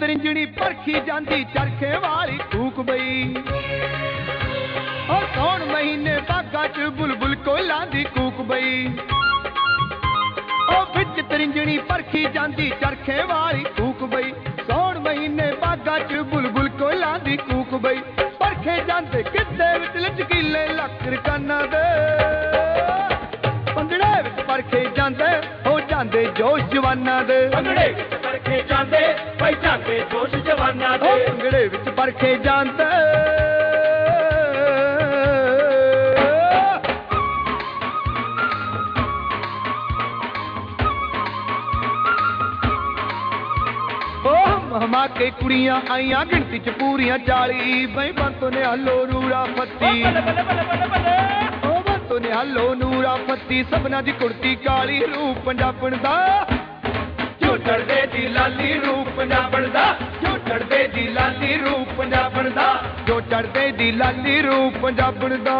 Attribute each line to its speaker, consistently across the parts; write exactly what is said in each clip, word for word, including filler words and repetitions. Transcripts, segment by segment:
Speaker 1: ਤਰਿੰਜਣੀ ਪਰਖੀ ਜਾਂਦੀ ਚਰਖੇ ਵਾਲੀ ਕੂਕ ਬਈ। ਉਹ ਸੌਣ ਮਹੀਨੇ ਬਾਗਾਂ ਚ ਬੁਲਬੁਲ ਕੋਇਲਾਂ ਦੀ ਕੂਕ ਬਈ। ਉਹ ਵਿੱਚ ਤਰਿੰਜਣੀ ਪਰਖੀ ਜਾਂਦੀ ਚਰਖੇ ਵਾਲੀ ਕੂਕ ਬਈ। ਸੌਣ ਮਹੀਨੇ ਬਾਗਾਂ ਚ ਬੁਲਬੁਲ ਕੋਇਲਾਂ ਦੀ ਕੂਕ ਬਈ। ਪਰਖੇ ਜਾਂਦੇ ਕਿੱਤੇ ਵਿੱਚ ਲਚਕੀਲੇ ਲੱਕ ਰਕਾਨਾਂ ਦੇ। ਭੰਗੜੇ ਵਿੱਚ ਪਰਖੇ ਜਾਂਦੇ ਹੋ ਜਾਂਦੇ ਜੋਸ਼ ਜਵਾਨਾਂ ਦੇ।
Speaker 2: ਭੰਗੜੇ ਵਿੱਚ ਪਰਖੇ ਜਾਂਦੇ ਬਈ ਜਾਂਦੇ ਜੋਸ਼ ਜਵਾਨਾਂ ਦੇ।
Speaker 1: ਭੰਗੜੇ ਵਿੱਚ ਪਰਖੇ ਜਾਂਦੇ ਹਮਾ ਕੇ ਕੁੜੀਆਂ ਆਈਆਂ ਗਿਣਤੀ ਚ ਪੂਰੀਆਂ ਚਾਲੀ। ਬਈ ਬੰਤੋ ਨੇ ਹਲੋ ਨੂਰਾ ਫੱਤੀ। ਉਹ ਬੰਤੋ ਨੇ ਹਲੋ ਨੂਰਾ ਫੱਤੀ। ਸਭਨਾ ਦੀ ਕੁੜਤੀ ਕਾਲੀ ਰੂਪ ਪੰਜਾਬਣ ਦਾ।
Speaker 2: ਜੋ ਚੜਦੇ ਦੀ ਲਾਲੀ ਰੂਪ ਪੰਜਾਬਣ ਦਾ। ਜੋ ਚੜਦੇ ਦੀ ਲਾਲੀ ਰੂਪ ਪੰਜਾਬਣ ਦਾ।
Speaker 1: ਜੋ ਚੜਦੇ ਦੀ ਲਾਲੀ ਰੂਪ ਪੰਜਾਬਣ ਦਾ।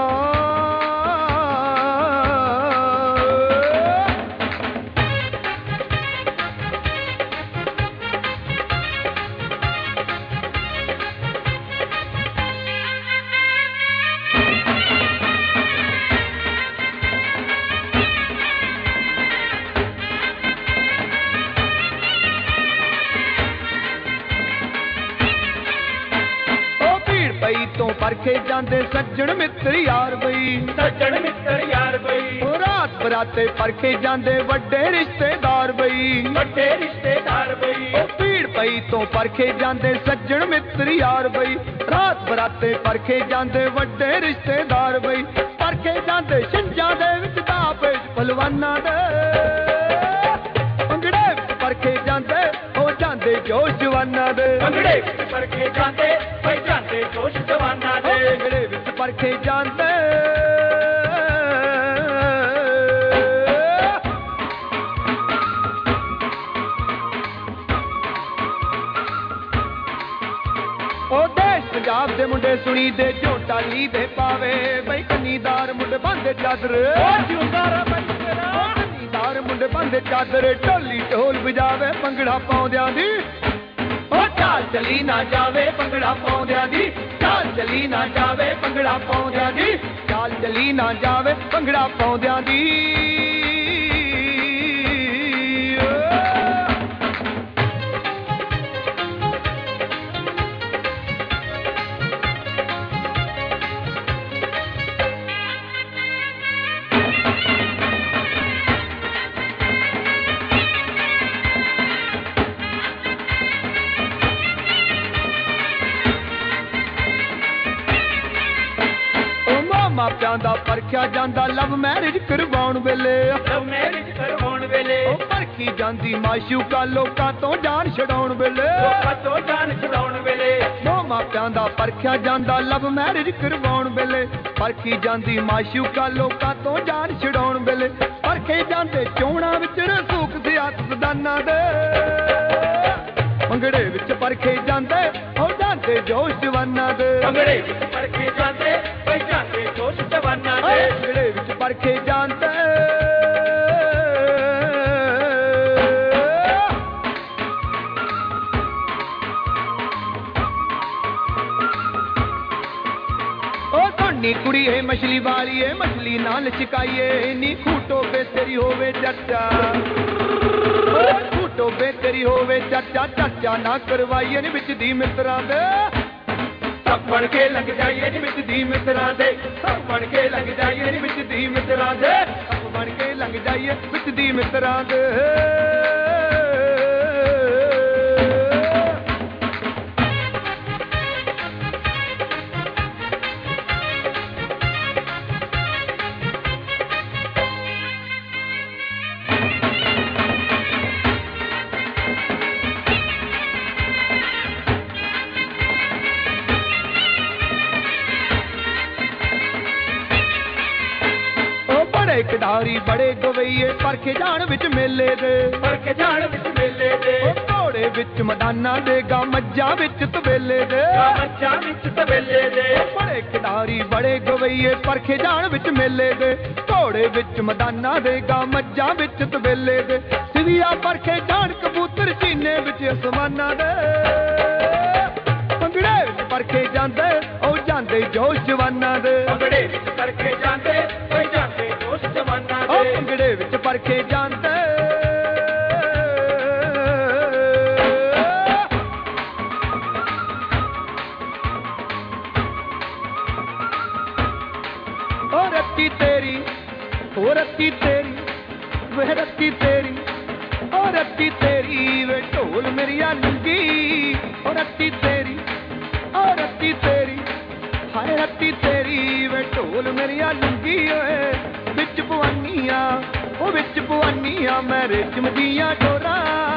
Speaker 1: ਤੋਂ ਪਰਖੇ ਜਾਂਦੇ ਸੱਜਣ ਮਿੱਤਰ ਯਾਰ ਬਈ।
Speaker 2: ਸੱਜਣ ਮਿੱਤਰ ਯਾਰ ਬਈ।
Speaker 1: ਉਹ ਰਾਤ ਬਰਾਤੇ ਪਰਖੇ ਜਾਂਦੇ ਵੱਡੇ ਰਿਸ਼ਤੇਦਾਰ ਬਈ।
Speaker 2: ਵੱਡੇ ਰਿਸ਼ਤੇਦਾਰ ਬਈ।
Speaker 1: ਉਹ ਭੀੜ ਪਈ ਤੋਂ ਪਰਖੇ ਜਾਂਦੇ ਸੱਜਣ ਮਿੱਤਰ ਯਾਰ ਬਈ। ਰਾਤ ਬਰਾਤੇ ਪਰਖੇ ਜਾਂਦੇ ਵੱਡੇ ਰਿਸ਼ਤੇਦਾਰ ਬਈ। ਪਰਖੇ ਜਾਂਦੇ ਛਿੰਝਾਂ ਦੇ ਵਿੱਚ ਦਾਪੇ ਪਹਿਲਵਾਨਾਂ ਦੇ। ਭੰਗੜੇ ਵਿੱਚ ਪਰਖੇ ਜਾਂਦੇ ਹੋ ਜਾਂਦੇ ਜੋਸ਼ ਜਵਾਨਾਂ ਦੇ।
Speaker 2: ਭੰਗੜੇ ਵਿੱਚ ਪਰਖੇ ਜਾਂਦੇ ਬਈ ਜਾਂਦੇ ਜੋਸ਼ ਜਵਾਨਾਂ ਦੇ।
Speaker 1: ਭੰਗੜੇ ਵਿੱਚ ਪਰਖੇ ਜਾਂਦੇ ਉਹ ਦੇਸ਼ ਪੰਜਾਬ ਦੇ ਮੁੰਡੇ ਸੁਣੀ ਦੇ ਜੋ ਟਾਲੀ ਦੇ ਪਾਵੇ। ਬਈ ਕੰਨੀਦਾਰ ਮੁੰਡੇ ਬੰਦੇ ਚਾਦਰ।
Speaker 2: ਉਹ ਜਿਉਂਦਾਰਾ ਬਈ ਤੇਰਾ।
Speaker 1: ਕੰਨੀਦਾਰ ਮੁੰਡੇ ਬੰਦੇ ਚਾਦਰ। ਢੋਲੀ ਢੋਲ ਵਜਾਵੇ ਭੰਗੜਾ ਪਾਉਂਦਿਆਂ ਦੀ। ਉਹ ਚਾਲ ਚਲੀ ਨਾ ਜਾਵੇ ਭੰਗੜਾ ਪਾਉਂਦਿਆਂ ਦੀ। ਚਾਲ ਚਲੀ ਨਾ ਜਾਵੇ ਭੰਗੜਾ ਪਾਉਂਦਿਆਂ ਦੀ। ਚਾਲ ਚਲੀ ਨਾ ਜਾਵੇ ਭੰਗੜਾ ਪਾਉਂਦਿਆਂ ਦੀ। ਮਾਪਿਆਂ ਦਾ ਪਰਖਿਆ ਜਾਂਦਾ ਲਵ ਮੈਰਿਜ ਕਰਵਾਉਣ ਵੇਲੇ।
Speaker 2: ਲਵ ਮੈਰਿਜ ਕਰਵਾਉਣ ਵੇਲੇ।
Speaker 1: ਉਹ ਪਰਖੀ ਜਾਂਦੀ ਮਾਸ਼ੂਕਾ ਲੋਕਾਂ ਤੋਂ ਜਾਨ ਛਡਾਉਣ ਵੇਲੇ।
Speaker 2: ਲੋਕਾਂ ਤੋਂ ਜਾਨ ਛਡਾਉਣ ਵੇਲੇ।
Speaker 1: ਉਹ ਮਾਪਿਆਂ ਦਾ ਪਰਖਿਆ ਜਾਂਦਾ ਲਵ ਮੈਰਿਜ ਕਰਵਾਉਣ ਵੇਲੇ। ਪਰਖੀ ਜਾਂਦੀ ਮਾਸ਼ੂਕਾ ਲੋਕਾਂ ਤੋਂ ਜਾਨ ਛਡਾਉਣ ਵੇਲੇ। ਪਰਖੇ ਜਾਂਦੇ ਚੋਣਾਂ ਵਿੱਚ ਰਸੂਖ ਸਿਆਸਤਦਾਨਾਂ ਦੇ। ਭੰਗੜੇ ਵਿੱਚ ਪਰਖੇ ਜਾਂਦੇ ਹੋ ਜਾਂਦੇ ਜੋਸ਼ ਜਵਾਨਾਂ ਦੇ।
Speaker 2: ਭੰਗੜੇ ਵਿੱਚ ਪਰਖੇ ਜਾਂਦੇ ਬਈ ਜਾਂਦੇ ਜੋਸ਼ ਜਵਾਨਾਂ ਦੇ।
Speaker 1: ਭੰਗੜੇ ਵਿੱਚ ਪਰਖੇ ਜਾਂਦੇ ਉਹ ਧੋਨੀ ਕੁੜੀ ਏ ਮਛਲੀ ਵਾਲੀ ਏ। ਮਛਲੀ ਨਾਲ ਚਕਾਈਏ ਨੀ ਖੂਟੋ ਬੇ ਤੇਰੀ ਹੋਵੇ ਚਰਚਾ। ਖੂਟੋ ਬੇ ਤੇਰੀ ਹੋਵੇ ਚਰਚਾ। ਚਰਚਾ ਨਾ ਕਰਵਾਈਏ ਨੀ ਵਿੱਚ ਦੀ ਮਿੱਤਰਾਂ ਦੇ।
Speaker 2: ਸਭ ਬਣ ਕੇ ਲੱਗ ਜਾਈਏ ਨੀ ਵਿੱਚ ਦੀ ਮਿੱਤਰਾਂ ਦੇ। ਸਭ ਬਣ ਕੇ ਲੱਗ ਜਾਈਏ ਨੀ ਵਿੱਚ ਦੀ ਮਿੱਤਰਾਂ ਦੇ।
Speaker 1: ਸਭ ਬਣ ਕੇ ਲੱਗ ਜਾਈਏ ਵਿੱਚ ਦੀ ਮਿੱਤਰਾਂ ਦੇ। ਖਿਡਾਰੀ ਬੜੇ ਗਵਈਏ ਪਰਖੇ ਜਾਣ ਵਿੱਚ ਮੇਲੇ ਦੇ।
Speaker 2: ਪਰਖੇ ਜਾਣ ਵਿੱਚ ਮੇਲੇ ਦੇ।
Speaker 1: ਘੋੜੇ ਵਿੱਚ ਮੈਦਾਨਾਂ ਦੇ ਗਾ ਮੱਝਾਂ ਵਿੱਚ ਤਬੇਲੇ ਦੇ।
Speaker 2: ਮੱਝਾਂ ਵਿੱਚ ਤਬੇਲੇ ਦੇ।
Speaker 1: ਬੜੇ ਖਿਡਾਰੀ ਬੜੇ ਗਵਈਏ ਪਰਖੇ ਜਾਣ ਵਿੱਚ ਮੇਲੇ ਦੇ। ਘੋੜੇ ਵਿੱਚ ਮੈਦਾਨਾਂ ਦੇ ਗਾ ਮੱਝਾਂ ਵਿੱਚ ਤਬੇਲੇ ਦੇ। ਸਿਵੀਆ ਪਰਖੇ ਜਾਣ ਕਬੂਤਰ ਸੀਨੇ ਵਿੱਚ ਅਸਮਾਨਾਂ ਦੇ ਭੰਗੜੇ ਵਿੱਚ ਪਰਖੇ ਜਾਂਦੇ ਉਹ ਜਾਂਦੇ ਜੋਸ਼ ਜਵਾਨਾਂ ਦੇ
Speaker 2: ਭੰਗੜੇ ਵਿੱਚ ਪਰਖੇ ਜਾਂਦੇ ਓਏ ਜਾਂਦੇ ਜੋਸ਼ ਜਵਾਨਾਂ
Speaker 1: ਉਹ
Speaker 2: ਦੇ
Speaker 1: ਭੰਗੜੇ ਵਿੱਚ ਪਰਖੇ ਜਾਂਦੇ ਉਹ ਰੱਤੀ ਤੇਰੀ ਉਹ ਰੱਤੀ ਤੇਰੀ ਵੇ ਰੱਤੀ ਤੇਰੀ ਉਹ ਰੱਤੀ ਤੇਰੀ ਵੇ ਢੋਲ ਮੇਰੀਆਂ ਲੁੰਗੀ ਉਹ ਰੱਤੀ ਤੇਰੀ ਉਹ ਰੱਤੀ ਤੇਰੀ ਹਾਏ ਰੱਤੀ ਤੇਰੀ ਵੇ ਢੋਲ ਮੇਰੀਆਂ ਲੁੰਗੀ ਓਏ ਵਿੱਚ ਪਵਾਨੀਆਂ ਉਹ ਵਿੱਚ ਪਵਾਨੀਆਂ ਮੈਂ ਰੇਸ਼ਮ ਦੀਆਂ ਡੋਰਾਂ